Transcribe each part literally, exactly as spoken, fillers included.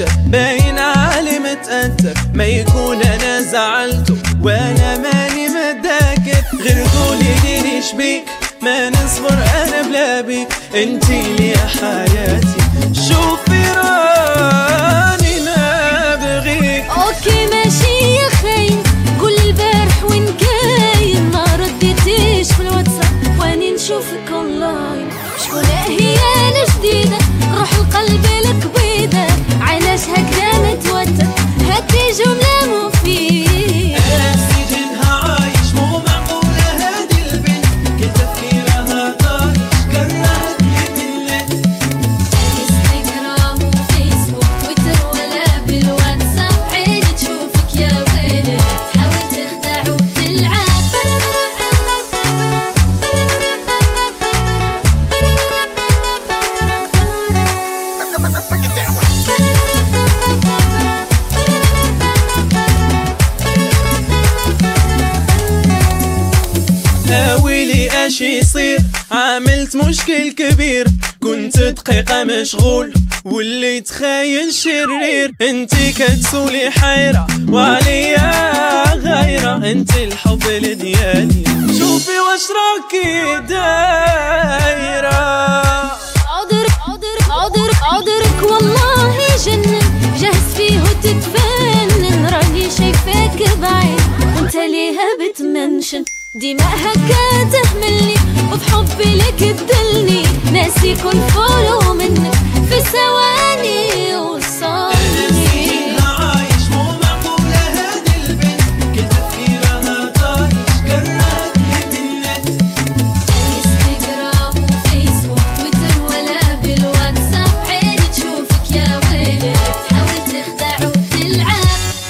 بشر باين عالي متأثر، ما يكون انا زعلته وانا ماني متذكر. غير قولي لي شبيك ما نصبر انا بلا بيك، انتي لي حياتي شوفي راني نبغيك. اوكي ماشي يا خاين، قول البارح وين كاين، ما رديتيش في الواتساب واني نشوفك اونلاين. شكون هي الجديدة روح القلب لك بيضة، علاش هكذا متوتر هاتي جملة مفيدة. انا في سجنها عايش مو معقولة هادي البنت، كل تفكيرها طايش كرهتني بالنت. انستغرام وفيسبوك تويتر ولا بالواتساب، عيني تشوفك يا ويلي تحاول تخدع وتلعب. ويلي اش يصير، عملت مشكل كبير، كنت دقيقة مشغول واللي تخايل شرير. انتي كتسولي حيرة وعليا غيرة، انتي الحب ديالي شوفي واش راكي دايرة. عذرك عذرك عذرك عذرك والله جنن، جهز فيه وتتفنن، راني شايفاك بعيد وانت ليها بتمنشن. ديما هكا تهملني وبحبي لك تدلني، ناسي كل فولو منك في ثواني وصالني. عايش مو معقولة هادي البنت، كل تفكيرها طايش كرهتني بالنت. انستغرام وفيسبوك تويتر ولا بالواتساب، عيني تشوفك يا ويلي تحاول تخدع وتلعب.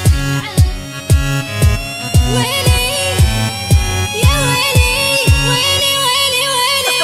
ويلي يا ويلي ويلي ويلي ويلي.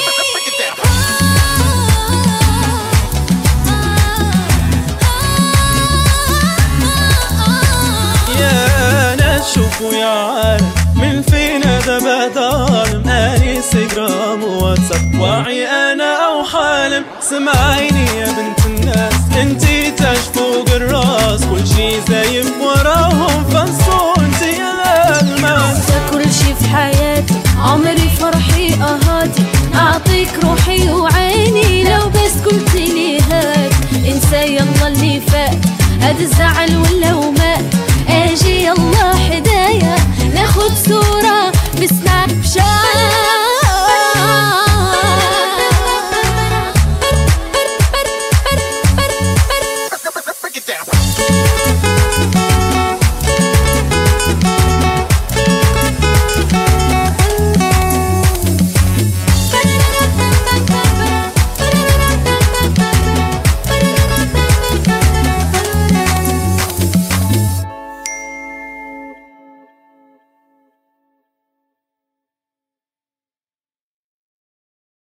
يا ناس شوفوا يا عالم من فين هذا ظالم، اني انستغرام وواتساب واعي انا او حالم. سمعيني يا بنت الناس انتي تاج فوق الراس، كل شي زايف وراهم فانسونتي يا الماس. كل شي في حياتي عمري فرحي اهاتي، اعطيك روحي وعيني لو بس قلتيلي هات. انسى يلا اللي فات، هاد الزعل ولا ومات، اجي يلا حدايا ناخد